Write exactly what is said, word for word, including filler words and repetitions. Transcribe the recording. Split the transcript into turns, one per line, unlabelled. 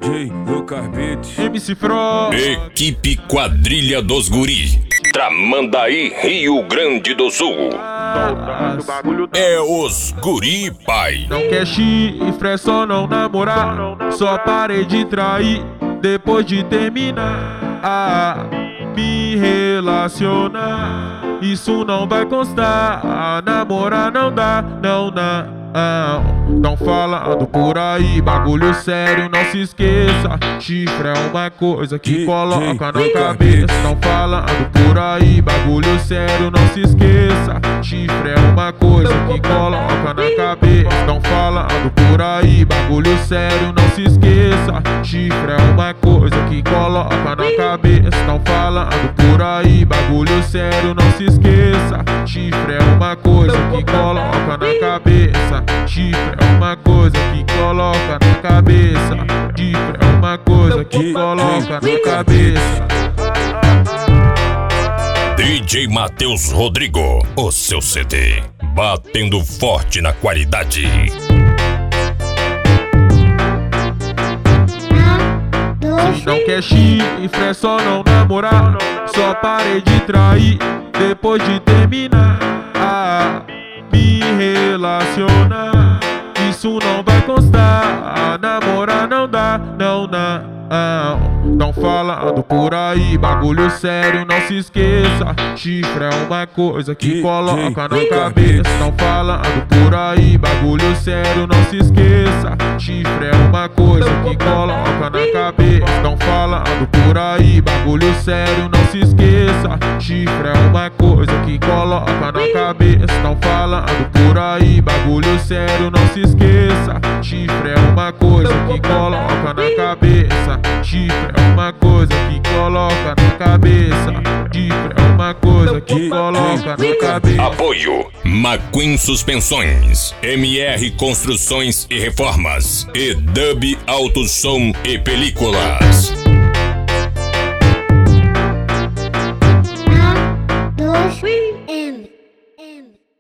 J, Lucas Beats,
M C Fro,
Equipe Quadrilha dos Guri, Tramandaí, Rio Grande do Sul. É os Guri Pai.
Não quer chifre, só não namorar. Só parei de trair depois de terminar. Ah, me relacionar, isso não vai constar. Ah, namorar não dá, não dá. Não falando por aí, bagulho sério, não se esqueça. Chifre é uma coisa que coloca na cabeça. Não falando por aí, bagulho sério, não se esqueça. Chifre é uma coisa que coloca na cabeça. Não falando por aí, bagulho sério, não se esqueça. Chifre é uma coisa que coloca na cabeça. Não falando por aí, bagulho sério, não se esqueça. Chifre é uma coisa que coloca na cabeça. Chifre é uma coisa que coloca na cabeça. Chifre é uma coisa que coloca na cabeça.
D J Matheus Rodrigo, o seu C D, batendo forte na qualidade.
Se não quer chifre, é só não namorar. Só parei de trair depois de terminar. Ah, me relacionar, isso não vai constar. Ah, namorar não dá, não dá. Não, não falando por aí, bagulho sério, não se esqueça. Chifre é uma coisa que coloca na cabeça. Não falando por aí, bagulho sério, não se esqueça. Chifre é uma coisa que coloca na cabeça. Não falando por aí, bagulho sério, não se esqueça. Chifre é uma coisa que coloca na cabeça. Não falando por aí, bagulho sério, não se esqueça. Chifre é uma coisa que coloca na cabeça. Chifre é uma coisa que coloca na cabeça. Chifre é uma coisa que coloca na cabeça.
Apoio McQueen Suspensões, M R Construções e Reformas e Dub Auto Som e Películas.